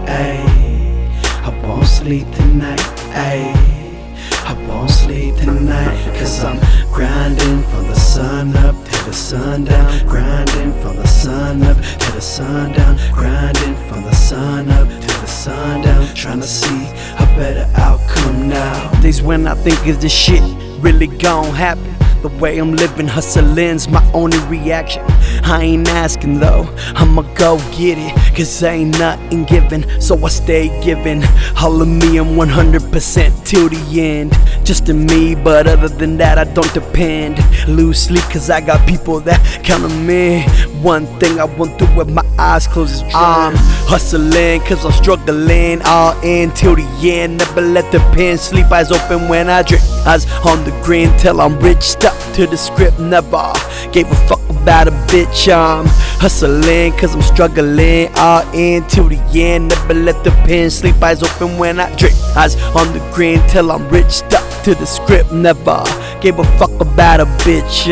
ayy. I won't sleep tonight, ayy. I won't sleep tonight, cause I'm grinding from the sun up to the sundown, grinding from the sun up to the sundown, grinding from the sun up to the sundown, trying to see a better outcome now. Days when I think is this shit really gon' happen. The way I'm living, hustling's my only reaction. I ain't asking though, I'ma go get it, cause ain't nothing given, so I stay giving. All of me, I'm 100% till the end. Just in me, but other than that I don't depend. Lose sleep cause I got people that count on me. One thing I won't do with my eyes closed is I'm hustling cause I'm struggling, all in till the end. Never let the pen sleep, eyes open when I drink. Eyes on the green till I'm rich, stuck to the script. Never gave a fuck about a bitch. I'm hustling cause I'm struggling, all in till the end. Never let the pen sleep, eyes open when I drink. Eyes on the green till I'm rich, stuck to the script. Never gave a fuck about a bitch.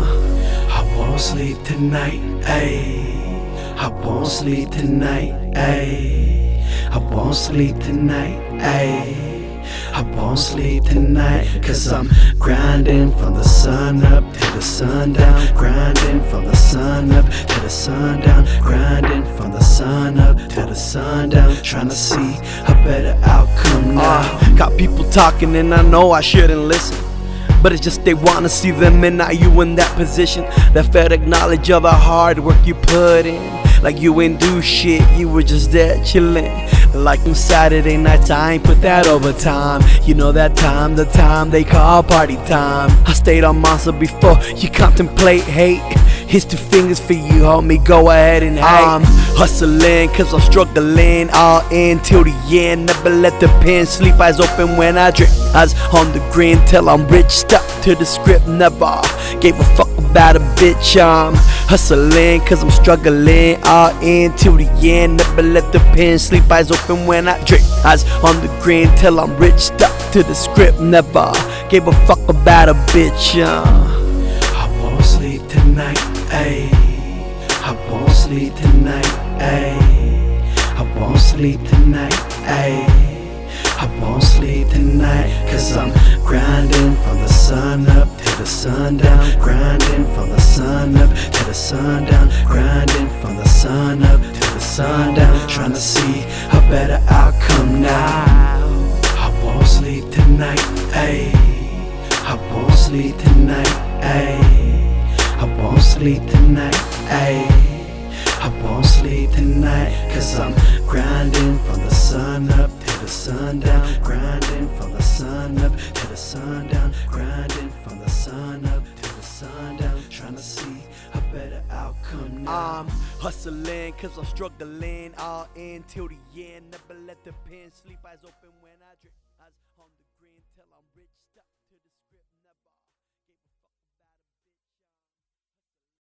I won't sleep tonight, ayy. I won't sleep tonight, ayy. I won't sleep tonight, ayy. I won't sleep tonight, cause I'm grinding from the sun up to the sundown, grinding from the sun up to the sundown, grinding from the sun up to the sundown, trying to see a better outcome now. Got people talking and I know I shouldn't listen, but it's just they wanna see them and not you in that position. That fair acknowledge all the hard work you put in. Like you ain't do shit, you were just there chillin'. Like on Saturday nights, I ain't put that overtime. You know that time, the time they call party time. I stayed on monster before you contemplate hate. Here's 2 fingers for you, homie, go ahead and hate. I'm hustling cause I'm struggling, all in till the end. Never let the pen sleep, eyes open when I drink. Eyes on the green till I'm rich, stuck to the script. Never gave a fuck about a bitch. I'm hustling cause I'm struggling, all in till the end. Never let the pen sleep, eyes open when I drink. Eyes on the green till I'm rich, stuck to the script. Never gave a fuck about a bitch. I won't sleep tonight, ayy. I won't sleep tonight, ayy. I won't sleep tonight, ayy. I won't sleep tonight, cause I'm grinding from the sun up to the sundown, grinding from the sun up to the sundown, grinding from the sun up to the sundown, trying to see a better outcome now. I won't sleep tonight, ayy. I won't sleep tonight, ayy. I won't sleep tonight, ayy. I won't sleep tonight, cause I'm grinding from the sun up to the sundown, grinding from the sun up to the sundown, grinding from the sun up to the sundown, trying to see a better outcome now. I'm hustling cause I'm struggling, all in till the end. Never let the pen sleep, eyes open when I drink.